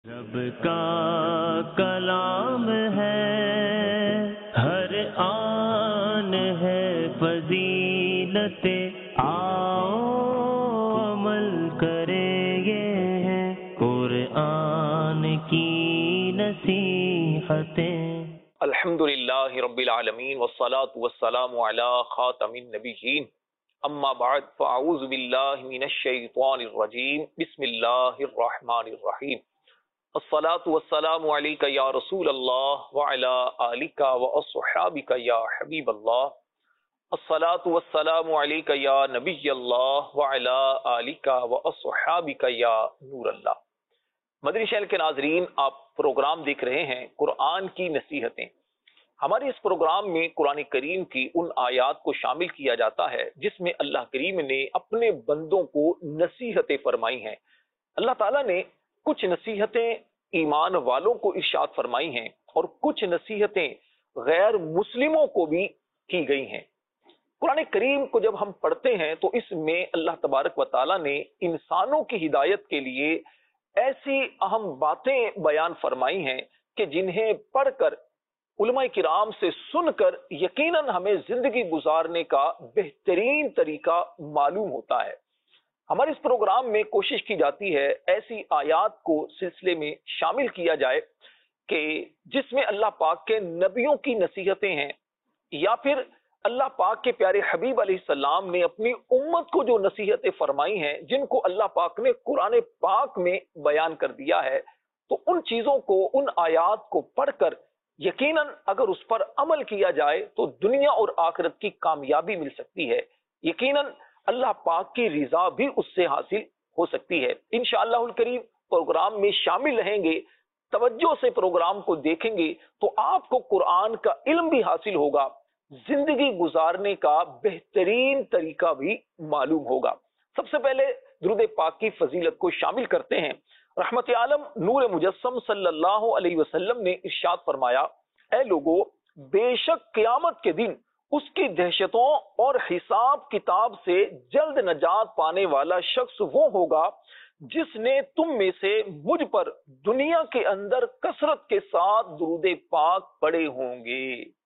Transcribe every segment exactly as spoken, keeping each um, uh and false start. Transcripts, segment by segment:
رب کا کلام ہے، ہر آن ہے فضیلت، آؤ عمل کریں یہ ہے قرآن کی نصیحتیں۔ الحمدللہ رب العالمین والصلاة والسلام علی خاتم النبیین، اما بعد فاعوذ باللہ من الشیطان الرجیم، بسم اللہ الرحمن الرحیم۔ الصلاة والسلام علیک یا رسول اللہ وعلی آلک واصحابک یا حبیب اللہ۔ الصلاة والسلام علیک یا نبی اللہ وعلی آلک واصحابک یا نور اللہ۔ مدنی چینل کے ناظرین، آپ پروگرام دیکھ رہے ہیں قرآن کی نصیحتیں۔ ہمارے اس پروگرام میں قرآن کریم کی ان آیات کو شامل کیا جاتا ہے جس میں اللہ کریم نے اپنے بندوں کو نصیحتیں فرمائی ہیں۔ اللہ تعالیٰ نے کچھ نصیحتیں ایمان والوں کو ارشاد فرمائی ہیں اور کچھ نصیحتیں غیر مسلموں کو بھی کی گئی ہیں۔ قرآن کریم کو جب ہم پڑھتے ہیں تو اس میں اللہ تبارک و تعالیٰ نے انسانوں کی ہدایت کے لیے ایسی اہم باتیں بیان فرمائی ہیں کہ جنہیں پڑھ کر علماء کرام سے سن کر یقیناً ہمیں زندگی گزارنے کا بہترین طریقہ معلوم ہوتا ہے۔ ہمارے اس پروگرام میں کوشش کی جاتی ہے ایسی آیات کو سلسلے میں شامل کیا جائے کہ جس میں اللہ پاک کے نبیوں کی نصیحتیں ہیں، یا پھر اللہ پاک کے پیارے حبیب علیہ السلام نے اپنی امت کو جو نصیحتیں فرمائی ہیں جن کو اللہ پاک نے قرآن پاک میں بیان کر دیا ہے، تو ان چیزوں کو، ان آیات کو پڑھ کر یقیناً اگر اس پر عمل کیا جائے تو دنیا اور آخرت کی کامیابی مل سکتی ہے، یقیناً اللہ پاک کی رضا بھی اس سے حاصل ہو سکتی ہے۔ انشاءاللہ الکریم پروگرام میں شامل رہیں گے، توجہ سے پروگرام کو دیکھیں گے تو آپ کو قرآن کا علم بھی حاصل ہوگا، زندگی گزارنے کا بہترین طریقہ بھی معلوم ہوگا۔ سب سے پہلے درود پاک کی فضیلت کو شامل کرتے ہیں۔ رحمت عالم نور مجسم صلی اللہ علیہ وسلم نے ارشاد فرمایا، اے لوگو، بے شک قیامت کے دن اس کی دہشتوں اور حساب کتاب سے جلد نجات پانے والا شخص وہ ہوگا جس نے تم میں سے مجھ پر دنیا کے اندر کثرت کے ساتھ درود پاک پڑھے ہوں گے۔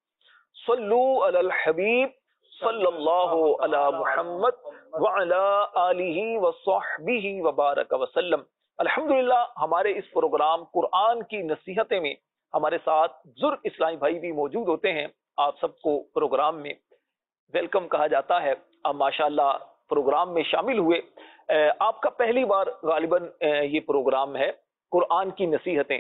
صلو علی الحبیب صلی اللہ علی محمد وعلی آلہ وصحبہ وبارک وسلم۔ الحمدللہ ہمارے اس پروگرام قرآن کی نصیحتیں میں ہمارے ساتھ بزرگ اسلامی بھائی بھی موجود ہوتے ہیں۔ آپ سب کو پروگرام میں ویلکم کہا جاتا ہے۔ اب ماشاءاللہ پروگرام میں شامل ہوئے، آپ کا پہلی بار غالباً یہ پروگرام ہے قرآن کی نصیحتیں۔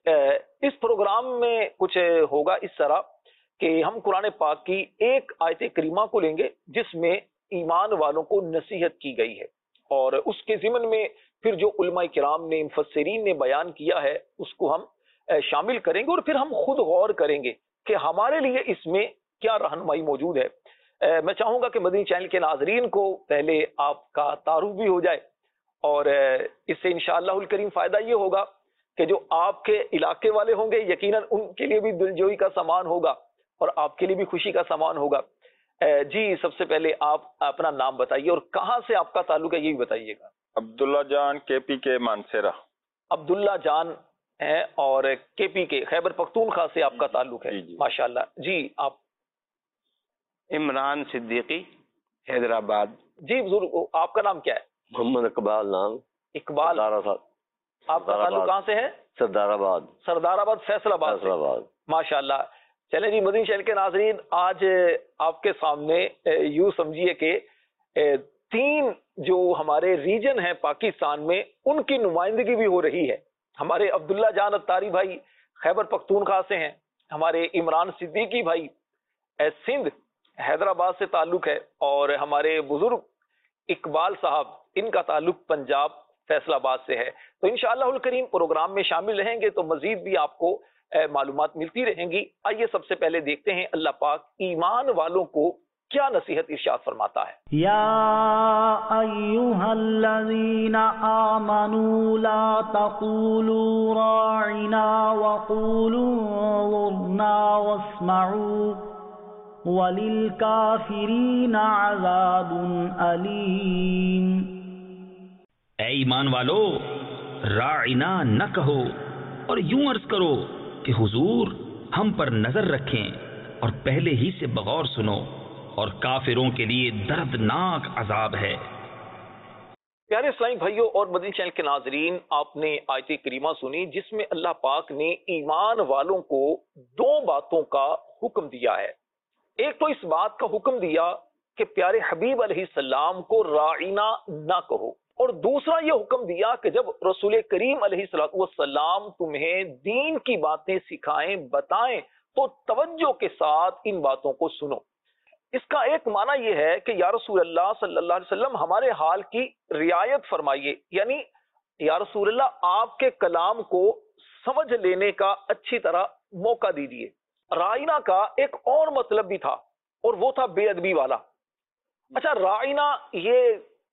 اس پروگرام میں کچھ ہوگا اس طرح کہ ہم قرآن پاک کی ایک آیت کریمہ کو لیں گے جس میں ایمان والوں کو نصیحت کی گئی ہے، اور اس کے ضمن میں پھر جو علماء کرام نے، مفسرین نے بیان کیا ہے اس کو ہم شامل کریں گے، اور پھر ہم خود غور کریں گے کہ ہمارے لیے اس میں کیا رہنمائی موجود ہے۔ میں چاہوں گا کہ مدنی چینل کے ناظرین کو پہلے آپ کا تعارف بھی ہو جائے، اور اس سے انشاءاللہ الکریم فائدہ یہ ہوگا کہ جو آپ کے علاقے والے ہوں گے یقیناً ان کے لیے بھی دلجوئی کا سامان ہوگا اور آپ کے لیے بھی خوشی کا سامان ہوگا۔ جی سب سے پہلے آپ اپنا نام بتائیے اور کہاں سے آپ کا تعلق ہے یہ بھی بتائیے گا۔ عبداللہ جان کے پی کے مانسیرہ۔ عبداللہ جان ہے اور کے پی کے خیبر پختونخوا سے آپ کا تعلق ہے۔ جی جی ماشاءاللہ۔ جی آپ؟ عمران صدیقی، حیدرآباد۔ جی بزرگ، آپ کا نام کیا ہے؟ محمد اقبال نام۔ اقبال۔ آپ کا تعلق کہاں سے ہے؟ سردار آباد۔ سردار آباد، فیصل آباد۔ فیصل آباد۔ ماشاءاللہ۔ چلیں جی مدنی چینل کے ناظرین، آج آپ کے سامنے یوں سمجھیے کہ تین جو ہمارے ریجن ہیں پاکستان میں ان کی نمائندگی بھی ہو رہی ہے۔ ہمارے عبداللہ جان اتاری بھائی خیبر پختونخوا سے ہیں، ہمارے عمران صدیقی بھائی سندھ حیدرآباد سے تعلق ہے، اور ہمارے بزرگ اقبال صاحب ان کا تعلق پنجاب فیصل آباد سے ہے۔ تو انشاءاللہ الکریم پروگرام میں شامل رہیں گے تو مزید بھی آپ کو معلومات ملتی رہیں گی۔ آئیے سب سے پہلے دیکھتے ہیں اللہ پاک ایمان والوں کو کیا نصیحت ارشاد فرماتا ہے۔ یا ایھا الذین آمنوا لا تقولوا راعنا وقولوا انظرنا واسمعوا وللکافرین عذاب علیم۔ اے ایمان والو، راعنا نہ کہو اور یوں عرض کرو کہ حضور ہم پر نظر رکھیں اور پہلے ہی سے بغور سنو، اور کافروں کے لیے دردناک عذاب ہے۔ پیارے اسلامی بھائیوں اور مدنی چینل کے ناظرین، آپ نے آیت کریمہ سنی جس میں اللہ پاک نے ایمان والوں کو دو باتوں کا حکم دیا ہے۔ ایک تو اس بات کا حکم دیا کہ پیارے حبیب علیہ السلام کو راعینا نہ کہو، اور دوسرا یہ حکم دیا کہ جب رسول کریم علیہ السلام تمہیں دین کی باتیں سکھائیں بتائیں تو توجہ کے ساتھ ان باتوں کو سنو۔ اس کا ایک معنی یہ ہے کہ یا رسول اللہ صلی اللہ علیہ وسلم ہمارے حال کی رعایت فرمائیے، یعنی یا رسول اللہ آپ کے کلام کو سمجھ لینے کا اچھی طرح موقع دیجیے۔ رائنا کا ایک اور مطلب بھی تھا، اور وہ تھا بے ادبی والا۔ اچھا، رائنا یہ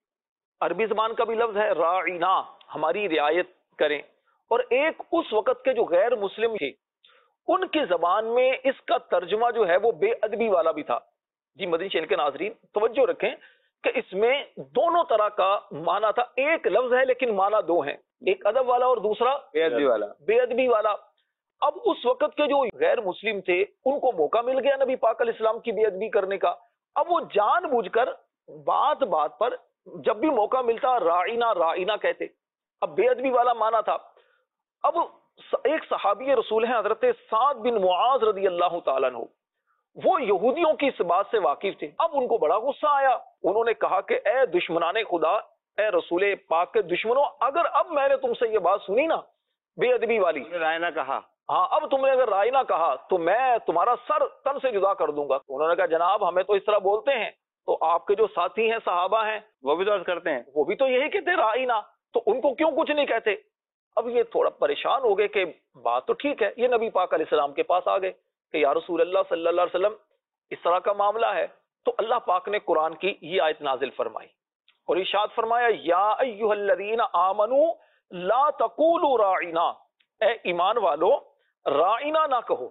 عربی زبان کا بھی لفظ ہے، رائنا ہماری رعایت کریں، اور ایک اس وقت کے جو غیر مسلم تھے ان کی زبان میں اس کا ترجمہ جو ہے وہ بے ادبی والا بھی تھا۔ جی مدنی چینل کے ناظرین توجہ رکھیں کہ اس میں دونوں طرح کا معنی تھا، ایک لفظ ہے لیکن معنی دو ہیں، ایک ادب والا اور دوسرا بے ادبی والا بے ادبی والا۔ اب اس وقت کے جو غیر مسلم تھے ان کو موقع مل گیا نبی پاک علیہ السلام کی بے ادبی کرنے کا، اب وہ جان بوجھ کر بات بات پر جب بھی موقع ملتا رائنا رائنا کہتے۔ اب بے ادبی والا معنی تھا۔ اب ایک صحابی رسول ہیں حضرت سعد بن معاذ رضی اللہ تعالیٰ عنہ، وہ یہودیوں کی اس بات سے واقف تھے۔ اب ان کو بڑا غصہ آیا، انہوں نے کہا کہ اے دشمنان خدا، اے رسول پاک کے دشمنوں، اگر اب میں نے تم سے یہ بات سنی نا بے ادبی والی، رائے نہ کہا، ہاں اب تم نے اگر رائے نہ کہا تو میں تمہارا سر تن سے جدا کر دوں گا۔ انہوں نے کہا جناب ہمیں تو اس طرح بولتے ہیں، تو آپ کے جو ساتھی ہیں صحابہ ہیں وہ بھی تو عرض کرتے ہیں، وہ بھی تو یہی کہتے رائے نہ، تو ان کو کیوں کچھ نہیں کہتے؟ اب یہ تھوڑا پریشان ہو گئے کہ بات تو ٹھیک ہے، یہ نبی پاک علیہ السلام کے پاس آ گئے کہ یا رسول اللہ صلی اللہ علیہ وسلم اس طرح کا معاملہ ہے۔ تو اللہ پاک نے قرآن کی یہ آیت نازل فرمائی اور ارشاد فرمایا یا ایھا الذین آمنوا لا تقولوا راعنا، اے ایمان والو راعنا نہ کہو،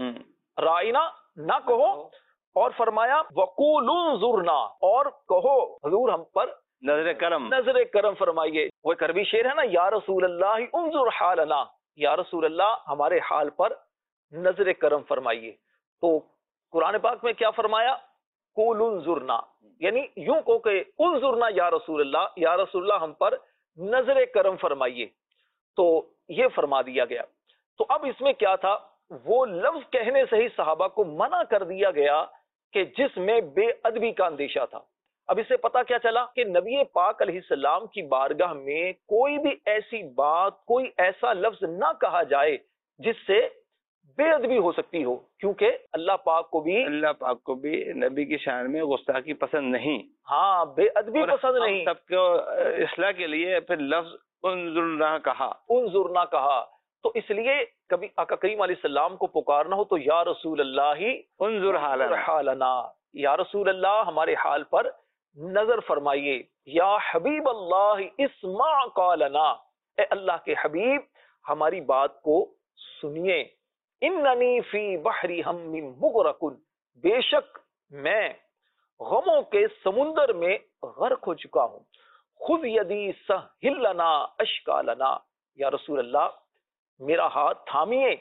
راعنا نہ کہو، اور فرمایا وقولوا انظرنا، اور کہو حضور ہم پر نظر کرم نظر کرم فرمائیے۔ وہ ایک عربی شعر ہے نا، یا رسول اللہ انظر حالنا، یا رسول اللہ ہمارے حال پر نظر کرم فرمائیے۔ تو قرآن پاک میں کیا فرمایا؟ قول انظرنا، یعنی یوں کو کہ انظرنا یا رسول اللہ، یا رسول اللہ ہم پر نظر کرم فرمائیے، تو یہ فرما دیا گیا۔ تو اب اس میں کیا تھا، وہ لفظ کہنے سے ہی صحابہ کو منع کر دیا گیا کہ جس میں بے ادبی کا اندیشہ تھا۔ اب اس سے پتا کیا چلا کہ نبی پاک علیہ السلام کی بارگاہ میں کوئی بھی ایسی بات، کوئی ایسا لفظ نہ کہا جائے جس سے بے ادبی ہو سکتی ہو، کیونکہ اللہ پاک کو بھی اللہ پاک کو بھی نبی کی شان میں گستاخی پسند نہیں، ہاں بے ادبی پسند نہیں۔ سب کو اصلاح کے لیے پھر لفظ انظرنا کہا، انظرنا کہا، تو اس لیے کبھی آقا کریم علیہ السلام کو پکارنا ہو تو یا رسول اللہ انظر حالنا، یا رسول اللہ ہمارے حال پر نظر فرمائیے، یا حبیب اللہ اسمع قالنا، اے اللہ کے حبیب ہماری بات کو سنیے۔ اننی فی بحری ہم مغرق، بے شک میں غموں کے سمندر میں غرق ہو چکا ہوں، خذ یدی سہل لنا اشکالنا، یا رسول اللہ میرا ہاتھ تھامیے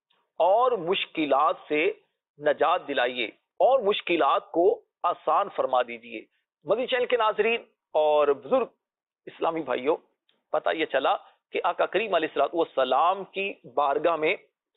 اور مشکلات سے نجات دلائیے اور مشکلات کو آسان فرما دیجئے۔ مدنی چینل کے ناظرین اور بزرگ اسلامی بھائیوں، پتہ یہ چلا کہ آقا کریم علیہ السلام کی بارگاہ میں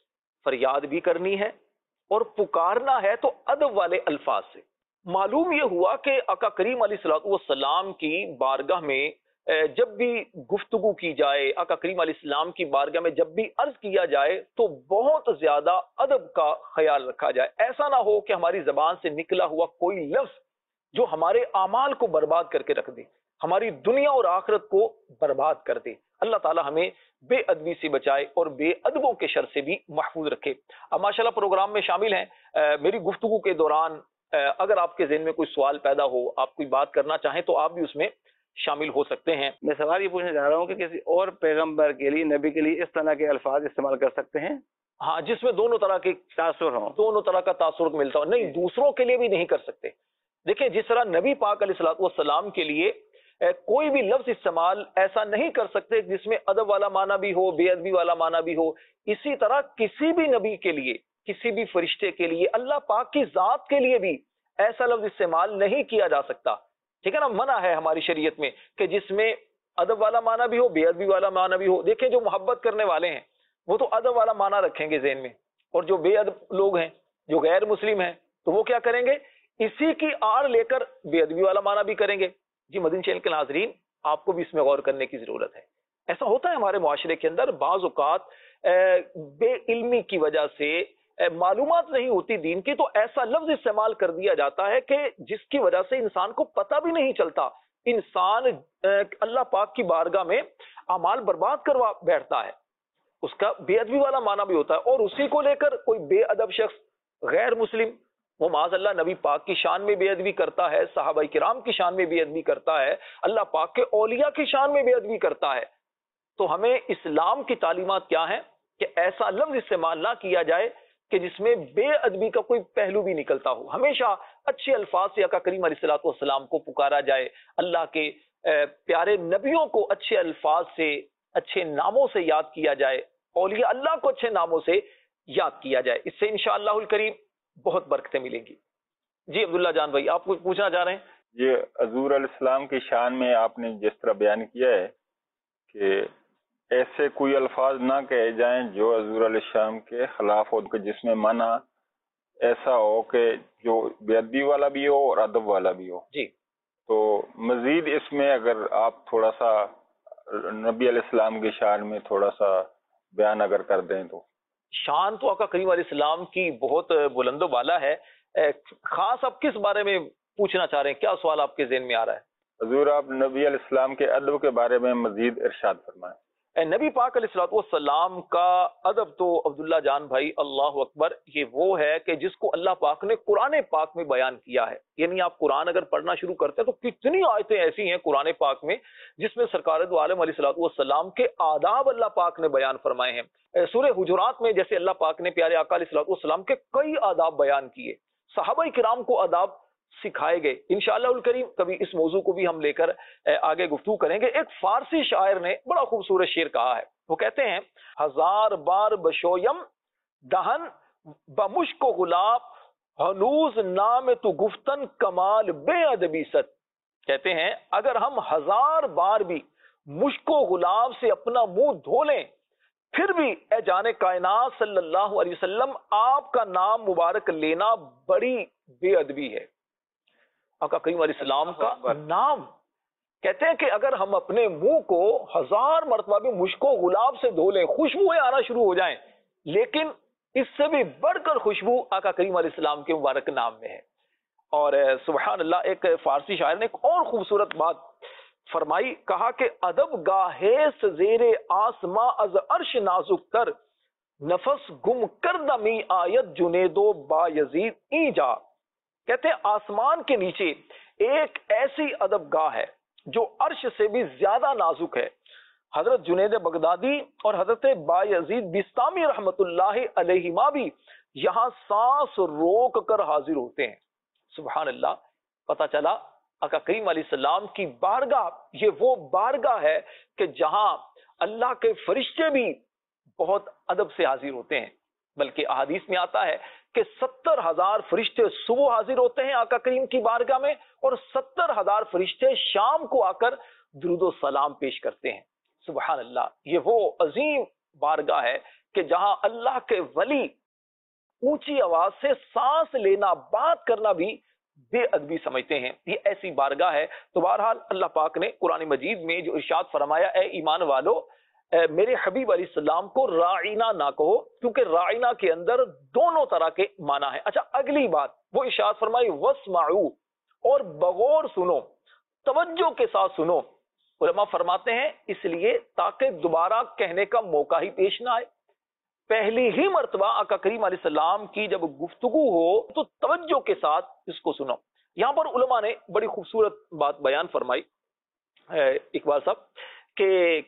فریاد بھی کرنی ہے اور پکارنا ہے تو ادب والے الفاظ سے۔ معلوم یہ ہوا کہ آقا کریم علیہ السلام کی بارگاہ میں جب بھی گفتگو کی جائے، آقا کریم علیہ السلام کی بارگاہ میں جب بھی عرض کیا جائے تو بہت زیادہ ادب کا خیال رکھا جائے۔ ایسا نہ ہو کہ ہماری زبان سے نکلا ہوا کوئی لفظ جو ہمارے اعمال کو برباد کر کے رکھ دے، ہماری دنیا اور آخرت کو برباد کر دے۔ اللہ تعالی ہمیں بے ادبی سے بچائے اور بے ادبوں کے شر سے بھی محفوظ رکھے۔ اب ماشاءاللہ پروگرام میں شامل ہیں، میری گفتگو کے دوران اگر آپ کے ذہن میں کوئی سوال پیدا ہو، آپ کوئی بات کرنا چاہیں تو آپ بھی اس میں شامل ہو سکتے ہیں۔ میں سوال یہ پوچھنا چاہ رہا ہوں کہ کسی اور پیغمبر کے لیے، نبی کے لیے اس طرح کے الفاظ استعمال کر سکتے ہیں؟ ہاں، جس میں دونوں طرح کے تاثر ہوں، دونوں طرح کا تاثر ملتا ہو۔ نہیں، دوسروں کے لیے بھی نہیں کر سکتے۔ دیکھیں جس طرح نبی پاک علیہ السلام کے لیے کوئی بھی لفظ استعمال ایسا نہیں کر سکتے جس میں ادب والا معنی بھی ہو، بے ادبی والا معنی بھی ہو. اسی طرح کسی بھی نبی کے لیے، کسی بھی فرشتے کے لیے، اللہ پاک کی ذات کے لیے بھی ایسا لفظ استعمال نہیں کیا جا سکتا. ٹھیک ہے نا؟ منع ہے ہماری شریعت میں کہ جس میں ادب والا معنی بھی ہو، بے ادبی والا معنی بھی ہو. دیکھیں جو محبت کرنے والے ہیں وہ تو ادب والا معنی رکھیں گے ذہن میں، اور جو بے ادب لوگ ہیں، جو غیر مسلم ہیں، تو وہ کیا کریں گے؟ اسی کی آڑ لے کر بے ادبی والا معنی بھی کریں گے. جی مدنی چینل کے ناظرین، آپ کو بھی اس میں غور کرنے کی ضرورت ہے. ایسا ہوتا ہے ہمارے معاشرے کے اندر، بعض اوقات بے علمی کی وجہ سے معلومات نہیں ہوتی دین کی، تو ایسا لفظ استعمال کر دیا جاتا ہے کہ جس کی وجہ سے انسان کو پتہ بھی نہیں چلتا، انسان اللہ پاک کی بارگاہ میں اعمال برباد کروا بیٹھتا ہے. اس کا بے ادبی والا معنی بھی ہوتا ہے، اور اسی کو لے کر کوئی بے ادب شخص غیر مسلم وہ معاذ اللہ نبی پاک کی شان میں بے ادبی کرتا ہے، صحابہ کرام کی شان میں بے ادبی کرتا ہے، اللہ پاک کے اولیاء کی شان میں بے ادبی کرتا ہے. تو ہمیں اسلام کی تعلیمات کیا ہیں کہ ایسا لفظ استعمال نہ کیا جائے کہ جس میں بے ادبی کا کوئی پہلو بھی نکلتا ہو. ہمیشہ اچھے الفاظ سے آقا کریم علیہ الصلوۃ والسلام کو پکارا جائے، اللہ کے پیارے نبیوں کو اچھے الفاظ سے، اچھے ناموں سے یاد کیا جائے، اولیاء اللہ کو اچھے ناموں سے یاد کیا جائے. اس سے انشاءاللہ الکریم بہت برکتیں ملیں گی. جی عبداللہ جان بھائی، آپ کچھ پوچھنا چاہ رہے ہیں؟ یہ حضور علیہ السلام کی شان میں آپ نے جس طرح بیان کیا ہے کہ ایسے کوئی الفاظ نہ کہے جائیں جو حضور علیہ السلام کے خلاف ہو، کہ جس میں منع ایسا ہو کہ جو بے ادبی والا بھی ہو اور ادب والا بھی ہو. جی تو مزید اس میں اگر آپ تھوڑا سا نبی علیہ السلام کی شان میں تھوڑا سا بیان اگر کر دیں تو. شان تو آقا کریم علیہ السلام کی بہت بلند و بالا ہے. خاص آپ کس بارے میں پوچھنا چاہ رہے ہیں؟ کیا سوال آپ کے ذہن میں آ رہا ہے؟ حضور آپ نبی علیہ السلام کے ادب کے بارے میں مزید ارشاد فرمائیں. نبی پاک علیہ الصلوۃ والسلام کا ادب تو عبداللہ جان بھائی اللہ اکبر، یہ وہ ہے کہ جس کو اللہ پاک نے قرآن پاک میں بیان کیا ہے. یعنی آپ قرآن اگر پڑھنا شروع کرتے ہیں تو کتنی آیتیں ایسی ہیں قرآن پاک میں جس میں سرکار دو عالم علیہ الصلوۃ والسلام کے آداب اللہ پاک نے بیان فرمائے ہیں. سورہ حجرات میں جیسے اللہ پاک نے پیارے آقا علیہ الصلوۃ والسلام کے کئی آداب بیان کیے، صحابہ کرام کو آداب سکھائے گئے. انشاءاللہ الکریم کبھی اس موضوع کو بھی ہم لے کر آگے گفتگو کریں گے. ایک فارسی شاعر نے بڑا خوبصورت شعر کہا ہے. وہ کہتے ہیں ہزار بار بشویم دہن بمشک و غلاب ہنوز نام تو گفتن کمال بے ادبی ست. کہتے ہیں اگر ہم ہزار بار بھی مشک و غلاب سے اپنا منہ دھو لیں پھر بھی اے جان کائنات صلی اللہ علیہ وسلم آپ کا نام مبارک لینا بڑی بے ادبی ہے. آقا کریم علیہ السلام کا نام، کہتے ہیں کہ اگر ہم اپنے منہ کو ہزار مرتبہ بھی مشک و غلاب سے دھو لیں، خوشبوئیں آنا شروع ہو جائیں، لیکن اس سے بھی بڑھ کر خوشبو آقا کریم علیہ السلام کے مبارک نام میں ہے. اور سبحان اللہ، ایک فارسی شاعر نے ایک اور خوبصورت بات فرمائی، کہا کہ ادب گاہیس زیر آسماں از عرش نازک تر نفس گم کردمی آیت جنیدو با یزید ای جا. کہتے ہیں آسمان کے نیچے ایک ایسی ادب گاہ ہے جو عرش سے بھی زیادہ نازک ہے. حضرت جنید بغدادی اور حضرت با یزید بستامی رحمت اللہ علیہما بھی یہاں سانس روک کر حاضر ہوتے ہیں. سبحان اللہ، پتہ چلا آقا کریم علیہ السلام کی بارگاہ یہ وہ بارگاہ ہے کہ جہاں اللہ کے فرشتے بھی بہت ادب سے حاضر ہوتے ہیں. بلکہ احادیث میں آتا ہے کہ ستر ہزار فرشتے صبح حاضر ہوتے ہیں آقا کریم کی بارگاہ میں، اور ستر ہزار فرشتے شام کو آ کر درود و سلام پیش کرتے ہیں. سبحان اللہ، یہ وہ عظیم بارگاہ ہے کہ جہاں اللہ کے ولی اونچی آواز سے سانس لینا، بات کرنا بھی بے ادبی سمجھتے ہیں. یہ ایسی بارگاہ ہے. تو بہرحال اللہ پاک نے قرآن مجید میں جو ارشاد فرمایا، اے ایمان والو میرے حبیب علیہ السلام کو راعینا نہ کہو، کیونکہ راعینا کے اندر دونوں طرح کے معنی ہیں. اچھا، اگلی بات وہ ارشاد فرمائی واسمعوا، اور بغور سنو، توجہ کے ساتھ سنو. علماء فرماتے ہیں اس لیے تاکہ دوبارہ کہنے کا موقع ہی پیش نہ آئے. پہلی ہی مرتبہ آقا کریم علیہ السلام کی جب گفتگو ہو تو توجہ کے ساتھ اس کو سنو. یہاں پر علماء نے بڑی خوبصورت بات بیان فرمائی اقبال صاحب کہ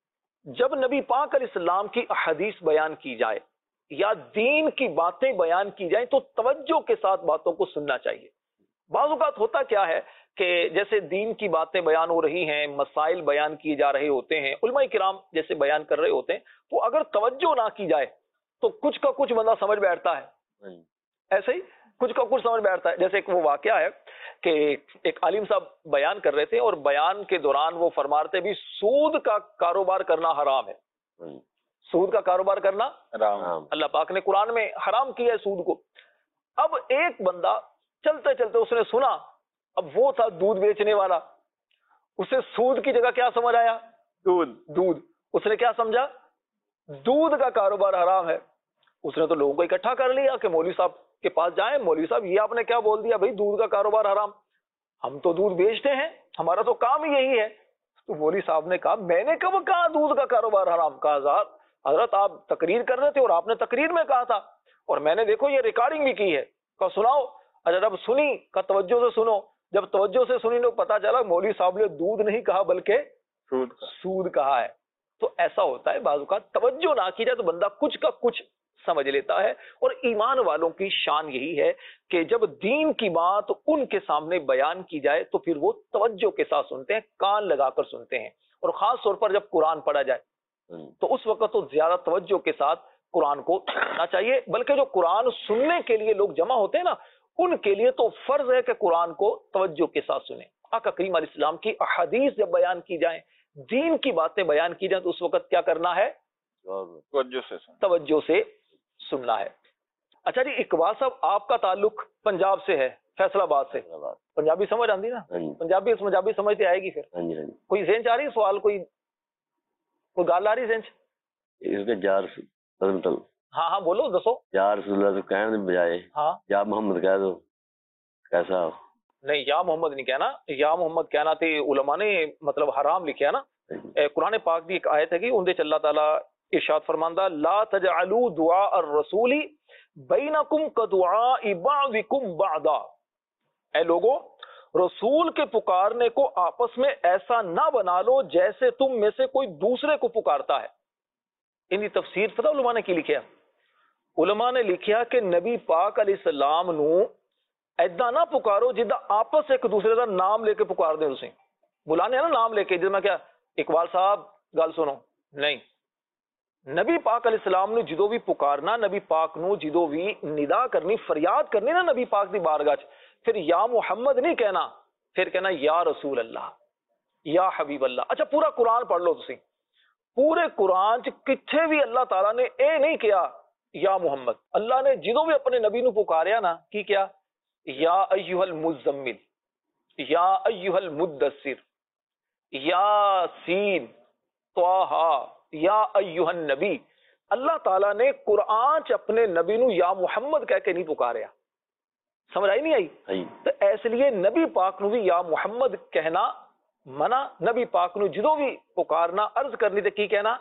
جب نبی پاک علیہ السلام کی احادیث بیان کی جائے یا دین کی باتیں بیان کی جائیں تو توجہ کے ساتھ باتوں کو سننا چاہیے. بعض اوقات ہوتا کیا ہے کہ جیسے دین کی باتیں بیان ہو رہی ہیں، مسائل بیان کیے جا رہے ہوتے ہیں، علماء کرام جیسے بیان کر رہے ہوتے ہیں، تو اگر توجہ نہ کی جائے تو کچھ کا کچھ بندہ سمجھ بیٹھتا ہے، ایسے ہی کچھ کا کچھ سمجھ بیٹھتا ہے. جیسے ایک وہ واقعہ ہے کہ ایک عالم صاحب بیان کر رہے تھے اور بیان کے دوران وہ فرماتے بھی سود کا کاروبار کرنا حرام ہے. سود کا کاروبار کرنا حرام، اللہ پاک نے قرآن میں حرام کیا ہے سود کو. اب ایک بندہ چلتے چلتے اس نے سنا، اب وہ تھا دودھ بیچنے والا، اسے سود کی جگہ کیا سمجھ آیا؟ دودھ. دودھ اس نے کیا سمجھا؟ دودھ کا کاروبار حرام ہے. اس نے تو لوگوں کو اکٹھا کر لیا کہ مولوی صاحب کے پاس جائیں، مولوی صاحب یہ آپ نے کیا بول دیا بھائی دودھ کا کاروبار حرام، ہم تو دودھ بیچتے ہیں، ہمارا تو کام ہی یہی ہے. تو مولوی صاحب نے کہا میں نے کب کہا دودھ کا کاروبار حرام؟ کہا حضرت آپ تقریر کر رہے تھے اور آپ نے تقریر میں کہا تھا اور میں نے دیکھو یہ ریکارڈنگ بھی کی ہے. کہا سناؤ. اچھا جب سنی، کہا توجہ سے سنو. جب توجہ سے سنی تو پتا چلا مولوی صاحب نے دودھ نہیں کہا بلکہ سود سود کہا ہے. تو ایسا ہوتا ہے بعض اوقات توجہ نہ کی جائے تو بندہ کچھ کا کچھ سمجھ لیتا ہے. اور ایمان والوں کی شان یہی ہے کہ جب دین کی بات ان کے سامنے بیان کی جائے تو پھر وہ توجہ کے ساتھ سنتے ہیں، کان لگا کر سنتے ہیں. اور خاص طور پر جب قرآن پڑھا جائے تو اس وقت تو زیادہ توجہ کے ساتھ قرآن کو سننا چاہیے. بلکہ جو قرآن سننے کے لیے لوگ جمع ہوتے ہیں نا، ان کے لیے تو فرض ہے کہ قرآن کو توجہ کے ساتھ سنیں. آقا کریم علیہ السلام کی احادیث جب بیان کی جائیں، دین کی باتیں بیان کی جائیں تو اس وقت کیا کرنا ہے؟ توجہ سے توجہ سے سننا ہے. اچھا جی اقبال صاحب، آپ کا تعلق پنجاب سے ہے، فیصل آباد سے. پنجابی سمجھ آتی نا؟ پنجابی پنجابی سمجھتے آئے گی. پھر کوئی ذہن آ رہی سوال، کوئی کوئی گال آ رہی ذہن؟ اس کے جار ہاں ہاں بولو دسو. یا رسول اللہ تو کہنے بجائے ہاں یا محمد کہہ دو، کیسا؟ نہیں یا محمد نہیں کہنا، یا محمد کہنا تے علماء نے مطلب حرام لکھا ہے نا. قرآن پاک دی ایک آیت ہے کہ اندے چ اللہ تعالیٰ ارشاد فرماندہ لا تجعلوا دعاء الرسول بینکم کدعاء بعضکم بعضا. اے لوگوں، رسول کے پکارنے کو آپس میں ایسا نہ بنا لو جیسے تم میں سے کوئی دوسرے کو پکارتا ہے. ان کی تفسیر پتہ علماء نے کی لکھا؟ علماء نے لکھا کہ نبی پاک علیہ السلام نو ایدا نہ پکارو جدا آپس ایک دوسرے کا نام لے کے پکار دیں. اسے بلانے ہیں نا نام لے کے، جس میں کیا اقبال صاحب گل سنو، نہیں نبی پاک علیہ السلام نے جدو بھی پکارنا، نبی پاک نو جدو بھی ندا کرنی، فریاد کرنی نا نبی پاک دی بارگاہ چ، پھر یا محمد نہیں کہنا، پھر کہنا یا رسول اللہ، یا حبیب اللہ. اچھا پورا قرآن پڑھ لو تسی، پورے قرآن چ کتھے بھی اللہ تعالیٰ نے اے نہیں کیا یا محمد. اللہ نے جدو بھی اپنے نبی نو پکاریا نا کی کیا؟ یا ایھا المزمل، یا ایھا المدثر، یا سین طٰہٰ، یا ایھا النبی. اللہ تعالیٰ نے قرآن چ اپنے نبی نو یا محمد کہہ کے نہیں پکاریا. سمجھ آئی نہیں آئی؟ تو اس لیے نبی پاک نو بھی یا محمد کہنا منع. نبی پاک نو جدو بھی پکارنا عرض کرنی تو کی کہنا؟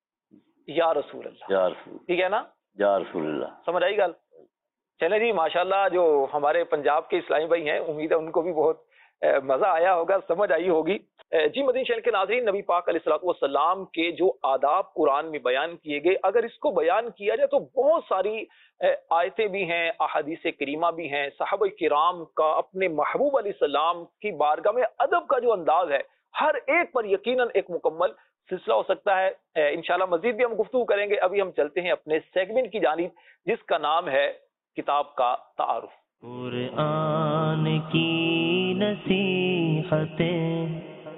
یا رسول اللہ. یا رسول کی کہنا؟ یا رسول اللہ. سمجھ آئی گل؟ چلیں جی ماشاءاللہ جو ہمارے پنجاب کے اسلامی بھائی ہیں امید ہے ان کو بھی بہت مزہ آیا ہوگا، سمجھ آئی ہوگی. جی مدنی چینل کے ناظرین، نبی پاک علیہ الصلوۃ والسلام کے جو آداب قرآن میں بیان کیے گئے، اگر اس کو بیان کیا جائے تو بہت ساری آیتیں بھی ہیں، احادیث کریمہ بھی ہیں. صحابہ کرام کا اپنے محبوب علیہ السلام کی بارگاہ میں ادب کا جو انداز ہے، ہر ایک پر یقیناً ایک مکمل سلسلہ ہو سکتا ہے. انشاءاللہ مزید بھی ہم گفتگو کریں گے. ابھی ہم چلتے ہیں اپنے سیگمنٹ کی جانب جس کا نام ہے کتاب کا تعارف. قرآن کی نصیحتیں.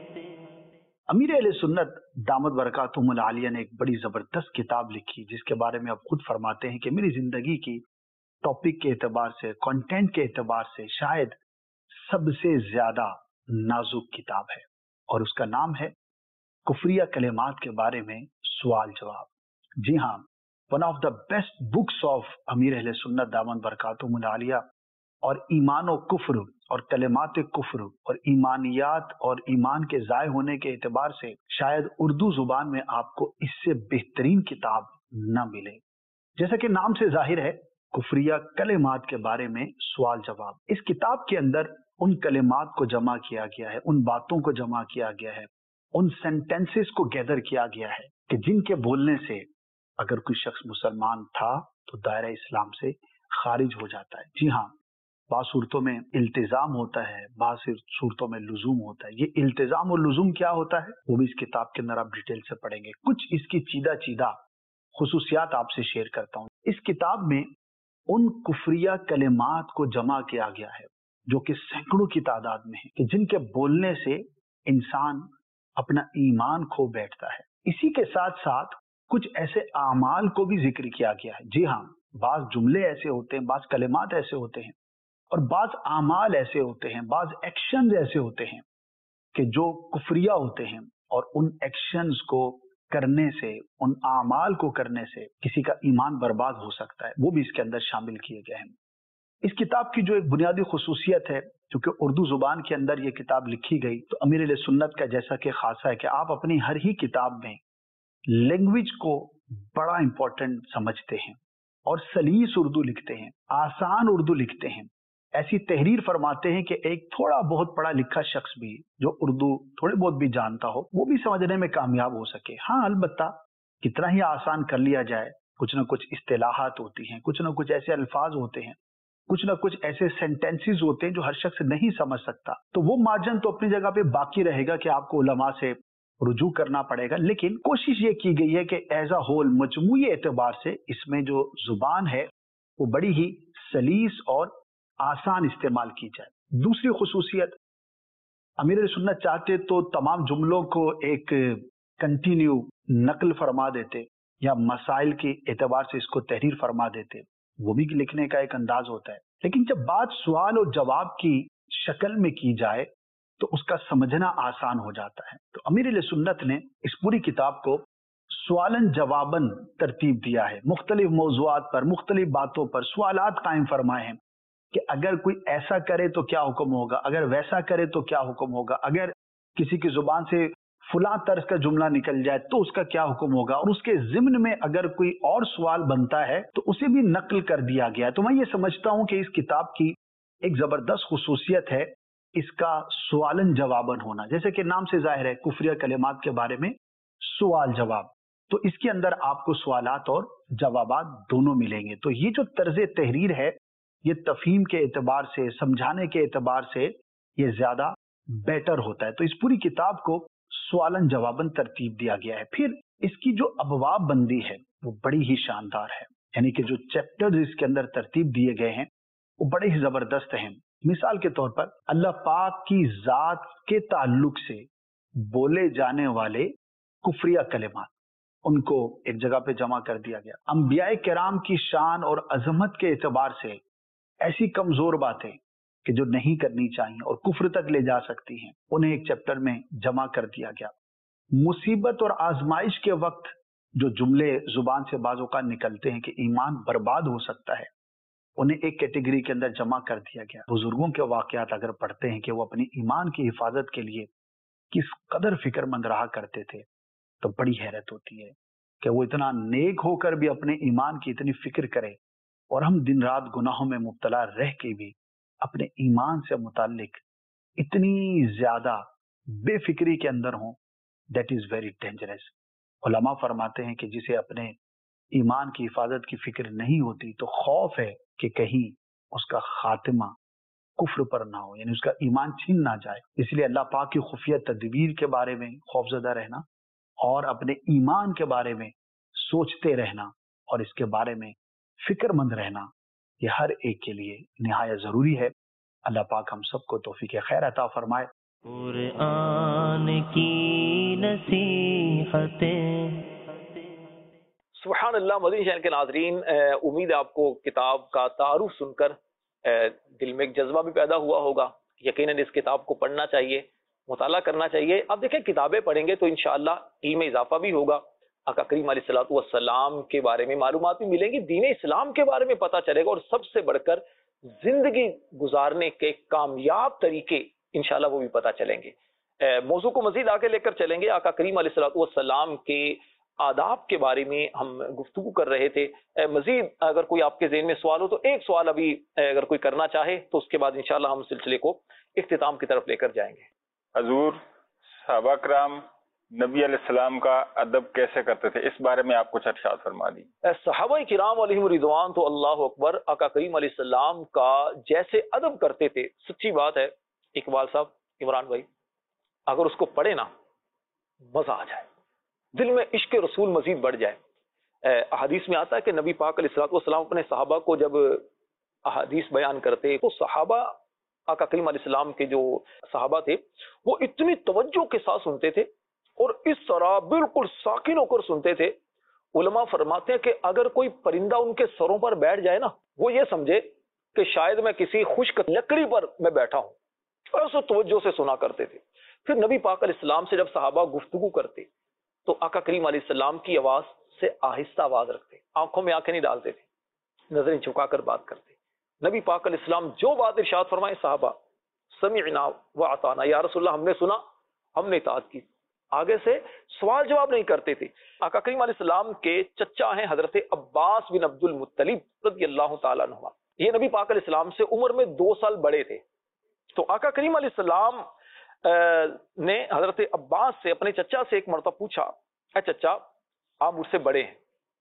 امیر اہل سنت دامت برکاتہم العالیہ نے ایک بڑی زبردست کتاب لکھی جس کے بارے میں آپ خود فرماتے ہیں کہ میری زندگی کی ٹاپک کے اعتبار سے، کنٹینٹ کے اعتبار سے شاید سب سے زیادہ نازک کتاب ہے، اور اس کا نام ہے کفریہ کلمات کے بارے میں سوال جواب. جی ہاں، one of the best books of امیر اہل سنت دامت برکاتہم العالیہ. اور ایمان و کفر اور کلمات کفر اور ایمانیات اور ایمان کے ضائع ہونے کے اعتبار سے شاید اردو زبان میں آپ کو اس سے بہترین کتاب نہ ملے. جیسا کہ نام سے ظاہر ہے، کفریہ کلمات کے بارے میں سوال جواب. اس کتاب کے اندر ان کلمات کو جمع کیا گیا ہے، ان باتوں کو جمع کیا گیا ہے، ان سینٹینسز کو گیدر کیا گیا ہے کہ جن کے بولنے سے اگر کوئی شخص مسلمان تھا تو دائرہ اسلام سے خارج ہو جاتا ہے. جی ہاں، بعض صورتوں میں التزام ہوتا ہے، بعض صورتوں میں لزوم ہوتا ہے. یہ التزام اور لزوم کیا ہوتا ہے وہ بھی اس کتاب کے اندر آپ ڈیٹیل سے پڑھیں گے. کچھ اس کی چیدہ چیدہ خصوصیات آپ سے شیئر کرتا ہوں. اس کتاب میں ان کفریہ کلمات کو جمع کیا گیا ہے جو کہ سینکڑوں کی تعداد میں ہیں، کہ جن کے بولنے سے انسان اپنا ایمان کھو بیٹھتا ہے. اسی کے ساتھ ساتھ کچھ ایسے اعمال کو بھی ذکر کیا گیا ہے. جی ہاں، بعض جملے ایسے ہوتے ہیں، بعض کلمات ایسے ہوتے ہیں اور بعض اعمال ایسے ہوتے ہیں، بعض ایکشنز ایسے ہوتے ہیں کہ جو کفریہ ہوتے ہیں، اور ان ایکشنز کو کرنے سے، ان اعمال کو کرنے سے کسی کا ایمان برباد ہو سکتا ہے. وہ بھی اس کے اندر شامل کیے گئے ہیں. اس کتاب کی جو ایک بنیادی خصوصیت ہے، چونکہ اردو زبان کے اندر یہ کتاب لکھی گئی، تو امیر اہل سنت کا جیسا کہ خاصہ ہے کہ آپ اپنی ہر ہی کتاب میں لینگویج کو بڑا امپورٹنٹ سمجھتے ہیں اور سلیس اردو لکھتے ہیں، آسان اردو لکھتے ہیں. ایسی تحریر فرماتے ہیں کہ ایک تھوڑا بہت پڑھا لکھا شخص بھی جو اردو تھوڑے بہت بھی جانتا ہو وہ بھی سمجھنے میں کامیاب ہو سکے. ہاں البتہ کتنا ہی آسان کر لیا جائے، کچھ نہ کچھ اصطلاحات ہوتی ہیں، کچھ نہ کچھ ایسے الفاظ ہوتے ہیں، کچھ نہ کچھ ایسے سینٹینسز ہوتے ہیں جو ہر شخص نہیں سمجھ سکتا. تو وہ مارجن تو اپنی جگہ پہ باقی رہے گا کہ آپ کو علماء سے رجوع کرنا پڑے گا. لیکن کوشش یہ کی گئی ہے کہ ایز اے ہول مجموعی اعتبار سے اس میں جو زبان ہے وہ بڑی ہی سلیس اور آسان استعمال کی جائے. دوسری خصوصیت، امیر سنت چاہتے تو تمام جملوں کو ایک کنٹینیو نقل فرما دیتے یا مسائل کے اعتبار سے اس کو تحریر فرما دیتے، وہ بھی لکھنے کا ایک انداز ہوتا ہے. لیکن جب بات سوال اور جواب کی شکل میں کی جائے تو اس کا سمجھنا آسان ہو جاتا ہے. تو امیر اہل سنت نے اس پوری کتاب کو سوالن جوابن ترتیب دیا ہے. مختلف موضوعات پر، مختلف باتوں پر سوالات قائم فرمائے ہیں کہ اگر کوئی ایسا کرے تو کیا حکم ہوگا، اگر ویسا کرے تو کیا حکم ہوگا، اگر کسی کی زبان سے فلاں طرز کا جملہ نکل جائے تو اس کا کیا حکم ہوگا، اور اس کے ضمن میں اگر کوئی اور سوال بنتا ہے تو اسے بھی نقل کر دیا گیا. تو میں یہ سمجھتا ہوں کہ اس کتاب کی ایک زبردست خصوصیت ہے اس کا سوالن جوابن ہونا. جیسے کہ نام سے ظاہر ہے کفریہ کلمات کے بارے میں سوال جواب، تو اس کے اندر آپ کو سوالات اور جوابات دونوں ملیں گے. تو یہ جو طرز تحریر ہے یہ تفہیم کے اعتبار سے، سمجھانے کے اعتبار سے یہ زیادہ بیٹر ہوتا ہے. تو اس پوری کتاب کو سوالن جوابن ترتیب دیا گیا ہے. پھر اس کی جو ابواب بندی ہے وہ بڑی ہی شاندار ہے، یعنی کہ جو چیپٹرز اس کے اندر ترتیب دیے گئے ہیں وہ بڑے ہی زبردست ہیں. مثال کے طور پر اللہ پاک کی ذات کے تعلق سے بولے جانے والے کفریہ کلمات، ان کو ایک جگہ پہ جمع کر دیا گیا. انبیاء کرام کی شان اور عظمت کے اعتبار سے ایسی کمزور باتیں کہ جو نہیں کرنی چاہیے اور کفر تک لے جا سکتی ہیں، انہیں ایک چیپٹر میں جمع کر دیا گیا. مصیبت اور آزمائش کے وقت جو جملے زبان سے بعض اوقات نکلتے ہیں کہ ایمان برباد ہو سکتا ہے، انہیں ایک کیٹیگری کے اندر جمع کر دیا گیا. بزرگوں کے واقعات اگر پڑھتے ہیں کہ وہ اپنی ایمان کی حفاظت کے لیے کس قدر فکر مند رہا کرتے تھے تو بڑی حیرت ہوتی ہے کہ وہ اتنا نیک ہو کر بھی اپنے ایمان کی اتنی فکر کرے، اور ہم دن رات گناہوں میں مبتلا رہ کے بھی اپنے ایمان سے متعلق اتنی زیادہ بے فکری کے اندر ہوں. That is very dangerous. علماء فرماتے ہیں کہ جسے اپنے ایمان کی حفاظت کی فکر نہیں ہوتی تو خوف ہے کہ کہیں اس کا خاتمہ کفر پر نہ ہو، یعنی اس کا ایمان چھین نہ جائے. اس لیے اللہ پاک کی خفیہ تدبیر کے بارے میں خوفزدہ رہنا اور اپنے ایمان کے بارے میں سوچتے رہنا اور اس کے بارے میں فکر مند رہنا یہ ہر ایک کے لیے نہایت ضروری ہے. اللہ پاک ہم سب کو توفیق خیر عطا فرمائے. قرآن کی نصیحتیں. سبحان اللہ. مدنی چینل کے ناظرین، امید ہے آپ کو کتاب کا تعارف سن کر دل میں ایک جذبہ بھی پیدا ہوا ہوگا. یقیناً اس کتاب کو پڑھنا چاہیے، مطالعہ کرنا چاہیے. اب دیکھیں کتابیں پڑھیں گے تو انشاءاللہ علم میں اضافہ بھی ہوگا، آقا کریم علیہ الصلوۃ والسلام کے بارے میں معلومات بھی ملیں گی، دین اسلام کے بارے میں پتہ چلے گا، اور سب سے بڑھ کر زندگی گزارنے کے کامیاب طریقے انشاءاللہ وہ بھی پتہ چلیں گے. موضوع کو مزید آگے لے کر چلیں گے. آقا کریم علیہ الصلوۃ والسلام کے آداب کے بارے میں ہم گفتگو کر رہے تھے. مزید اگر کوئی آپ کے ذہن میں سوال ہو تو ایک سوال ابھی اگر کوئی کرنا چاہے تو اس کے بعد انشاءاللہ ہم سلسلے کو اختتام کی طرف لے کر جائیں گے. حضور، صحابہ کرام نبی علیہ السلام کا ادب کیسے کرتے تھے، اس بارے میں آپ کچھ ارشاد فرما دی۔ صحابہ کرام علیہم رضوان تو اللہ اکبر آقا کریم علیہ السلام کا جیسے ادب کرتے تھے، سچی بات ہے اقبال صاحب، عمران بھائی، اگر اس کو پڑھے نا مزہ آ جائے، دل میں عشق رسول مزید بڑھ جائے۔ احادیث میں آتا ہے کہ نبی پاک علیہ الصلوۃ والسلام اپنے صحابہ کو جب احادیث بیان کرتے تو صحابہ آقا کریم علیہ السلام کے جو صحابہ تھے وہ اتنی توجہ کے ساتھ سنتے تھے اور اس طرح بالکل ساکن ہو کر سنتے تھے۔ علماء فرماتے ہیں کہ اگر کوئی پرندہ ان کے سروں پر بیٹھ جائے نا، وہ یہ سمجھے کہ شاید میں کسی خشک لکڑی پر میں بیٹھا ہوں، ایسے توجہ سے سنا کرتے تھے۔ پھر نبی پاک علیہ السلام سے جب صحابہ گفتگو کرتے تو آقا کریم علیہ السلام کی آواز سے آہستہ آواز رکھتے، آنکھوں میں آنکھیں نہیں ڈالتے تھے، نظریں جھکا کر بات کرتے۔ نبی پاک علیہ السلام جو بات ارشاد فرمائے، صحابہ سمعنا واطعنا، یا رسول اللہ ہم نے سنا، ہم نے اطاعت کی، آگے سے سوال جواب نہیں کرتے تھے۔ آقا کریم علیہ السلام کے چچا ہیں حضرت عباس بن عبد المطلب رضی اللہ تعالیٰ عنہ، یہ نبی پاک علیہ السلام سے عمر میں دو سال بڑے تھے۔ تو آقا کریم علیہ السلام نے حضرت عباس سے، اپنے چچا سے ایک مرتبہ پوچھا، اے چچا آپ مجھ سے بڑے ہیں؟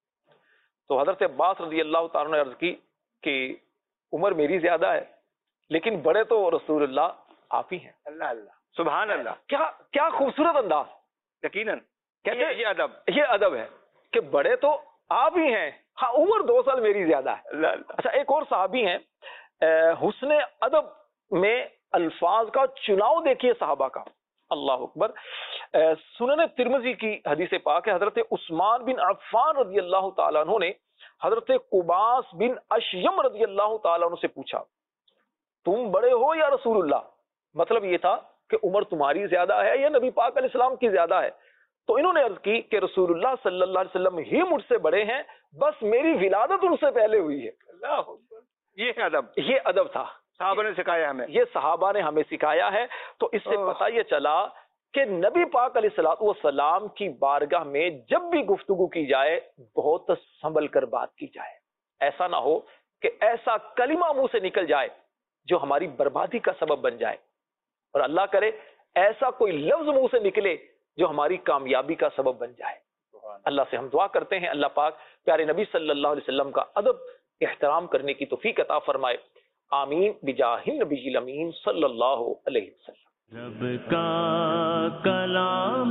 تو حضرت عباس رضی اللہ تعالیٰ نے عرض کی کہ عمر میری زیادہ ہے لیکن بڑے تو رسول اللہ آپ ہی ہیں۔ اللہ اللہ، سبحان اللہ، کیا کیا خوبصورت انداز، یقیناً کہتے ہیں یہ ادب، یہ ادب ہے کہ بڑے تو آپ ہی ہیں، ہاں عمر دو سال میری زیادہ ہے۔ اللہ اللہ، اچھا ایک اور صحابی ہیں، حسن ادب میں الفاظ کا چناؤ دیکھیے صحابہ کا، اللہ اکبر۔ سنن ترمذی کی حدیث پاک ہے، حضرت عثمان بن عفان رضی اللہ تعالیٰ عنہ نے حضرت قباس بن اشیم رضی اللہ تعالیٰ عنہ سے پوچھا تم بڑے ہو یا رسول اللہ؟ مطلب یہ تھا کہ عمر تمہاری زیادہ ہے یا نبی پاک علیہ السلام کی زیادہ ہے؟ تو انہوں نے عرض کی کہ رسول اللہ صلی اللہ علیہ وسلم ہی مجھ سے بڑے ہیں، بس میری ولادت ان سے پہلے ہوئی ہے۔ اللہ اکبر، یہ ادب یہ ادب تھا، صحابہ نے سکھایا ہمیں، یہ صحابہ نے ہمیں سکھایا ہے۔ تو اس سے پتہ یہ چلا کہ نبی پاک علیہ الصلوۃ والسلام کی بارگاہ میں جب بھی گفتگو کی جائے بہت سنبھل کر بات کی جائے، ایسا نہ ہو کہ ایسا کلمہ منہ سے نکل جائے جو ہماری بربادی کا سبب بن جائے، اور اللہ کرے ایسا کوئی لفظ منہ سے نکلے جو ہماری کامیابی کا سبب بن جائے۔ اللہ سے ہم دعا کرتے ہیں اللہ پاک پیارے نبی صلی اللہ علیہ وسلم کا ادب احترام کرنے کی توفیق عطا فرمائے، آمین بجاہ النبی الامین صلی اللہ علیہ وسلم۔ رب کا کلام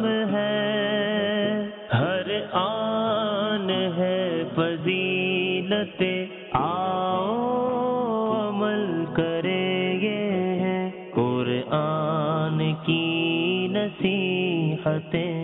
ہے، ہر آن ہے فضیلت، آؤ عمل کریں یہ ہے قرآن کی نصیحتیں۔